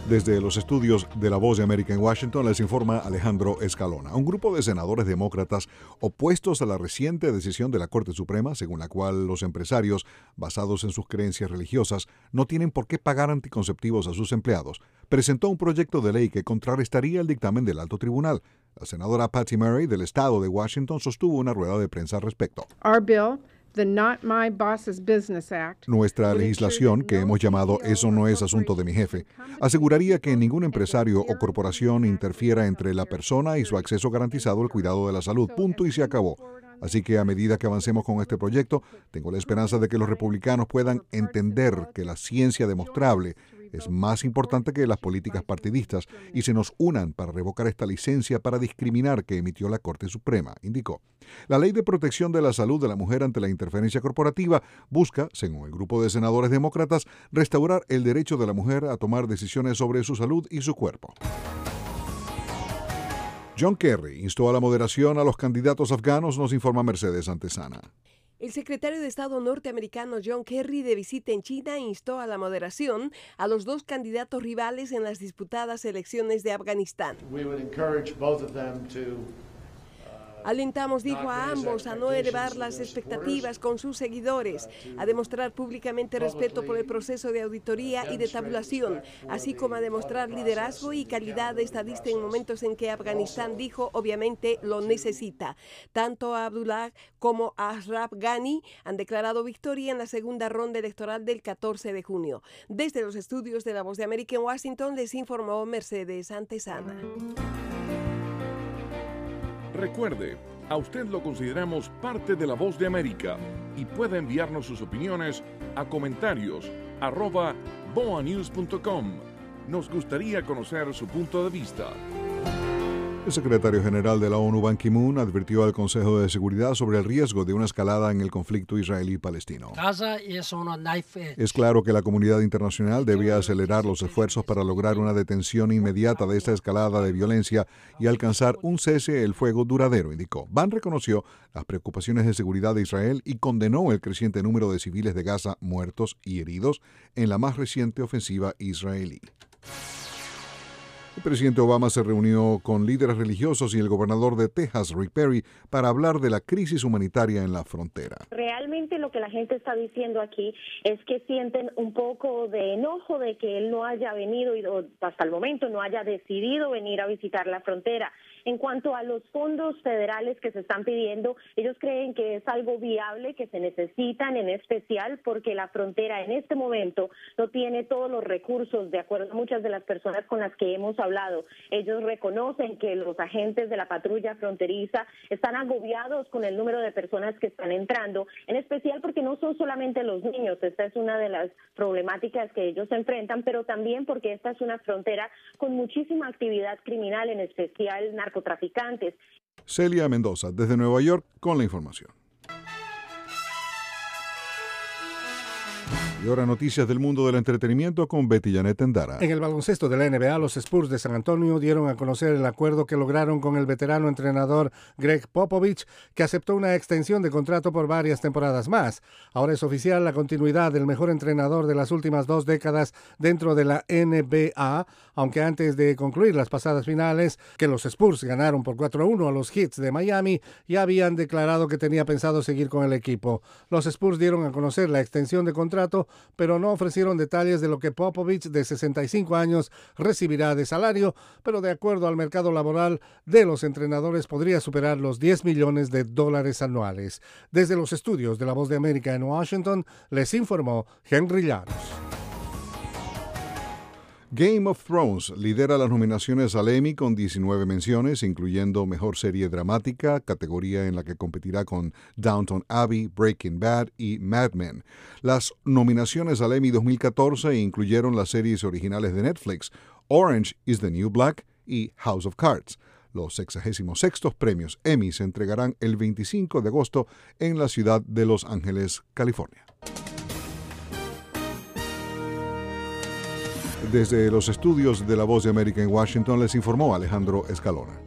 Desde los estudios de La Voz de América en Washington les informa Alejandro Escalona. Un grupo de senadores demócratas opuestos a la reciente decisión de la Corte Suprema, según la cual los empresarios, basados en sus creencias religiosas, no tienen por qué pagar anticonceptivos a sus empleados, presentó un proyecto de ley que contrarrestaría el dictamen del alto tribunal. La senadora Patty Murray del estado de Washington sostuvo una rueda de prensa al respecto. Nuestra legislación, que hemos llamado Eso no es asunto de mi jefe, aseguraría que ningún empresario o corporación interfiera entre la persona y su acceso garantizado al cuidado de la salud. Punto y se acabó. Así que a medida que avancemos con este proyecto, tengo la esperanza de que los republicanos puedan entender que la ciencia demostrable es más importante que las políticas partidistas y se nos unan para revocar esta licencia para discriminar que emitió la Corte Suprema, indicó. La Ley de Protección de la Salud de la Mujer ante la Interferencia Corporativa busca, según el grupo de senadores demócratas, restaurar el derecho de la mujer a tomar decisiones sobre su salud y su cuerpo. John Kerry instó a la moderación a los candidatos afganos, nos informa Mercedes Antesana. El secretario de Estado norteamericano John Kerry, de visita en China, instó a la moderación a los dos candidatos rivales en las disputadas elecciones de Afganistán. Alentamos, dijo, a ambos a no elevar las expectativas con sus seguidores, a demostrar públicamente respeto por el proceso de auditoría y de tabulación, así como a demostrar liderazgo y calidad estadista en momentos en que Afganistán, dijo, obviamente lo necesita. Tanto Abdullah como Ashraf Ghani han declarado victoria en la segunda ronda electoral del 14 de junio. Desde los estudios de La Voz de América en Washington les informó Mercedes Antesana. Recuerde, a usted lo consideramos parte de La Voz de América y puede enviarnos sus opiniones a comentarios@boanews.com. Nos gustaría conocer su punto de vista. El secretario general de la ONU, Ban Ki-moon, advirtió al Consejo de Seguridad sobre el riesgo de una escalada en el conflicto israelí-palestino. Es claro que la comunidad internacional debe acelerar los esfuerzos para lograr una detención inmediata de esta escalada de violencia y alcanzar un cese el fuego duradero, indicó. Ban reconoció las preocupaciones de seguridad de Israel y condenó el creciente número de civiles de Gaza muertos y heridos en la más reciente ofensiva israelí. El presidente Obama se reunió con líderes religiosos y el gobernador de Texas, Rick Perry, para hablar de la crisis humanitaria en la frontera. Realmente lo que la gente está diciendo aquí es que sienten un poco de enojo de que él no haya venido y hasta el momento no haya decidido venir a visitar la frontera. En cuanto a los fondos federales que se están pidiendo, ellos creen que es algo viable, que se necesitan, en especial porque la frontera en este momento no tiene todos los recursos, de acuerdo a muchas de las personas con las que hemos hablado. Ellos reconocen que los agentes de la patrulla fronteriza están agobiados con el número de personas que están entrando, en especial porque no son solamente los niños, esta es una de las problemáticas que ellos enfrentan, pero también porque esta es una frontera con muchísima actividad criminal, en especial narcotraficantes. Celia Mendoza, desde Nueva York, con la información. Y ahora noticias del mundo del entretenimiento con Betty Janet Endara. En el baloncesto de la NBA, los Spurs de San Antonio dieron a conocer el acuerdo que lograron con el veterano entrenador Greg Popovich, que aceptó una extensión de contrato por varias temporadas más. Ahora es oficial la continuidad del mejor entrenador de las últimas 2 décadas dentro de la NBA, aunque antes de concluir las pasadas finales, que los Spurs ganaron por 4-1 a los Heat de Miami, ya habían declarado que tenía pensado seguir con el equipo. Los Spurs dieron a conocer la extensión de contrato, pero no ofrecieron detalles de lo que Popovich, de 65 años, recibirá de salario, pero de acuerdo al mercado laboral de los entrenadores podría superar los $10 millones anuales. Desde los estudios de La Voz de América en Washington, les informó Henry Llanos. Game of Thrones lidera las nominaciones al Emmy con 19 menciones, incluyendo Mejor Serie Dramática, categoría en la que competirá con Downton Abbey, Breaking Bad y Mad Men. Las nominaciones al Emmy 2014 incluyeron las series originales de Netflix, Orange is the New Black y House of Cards. Los 66º premios Emmy se entregarán el 25 de agosto en la ciudad de Los Ángeles, California. Desde los estudios de La Voz de América en Washington les informó Alejandro Escalona.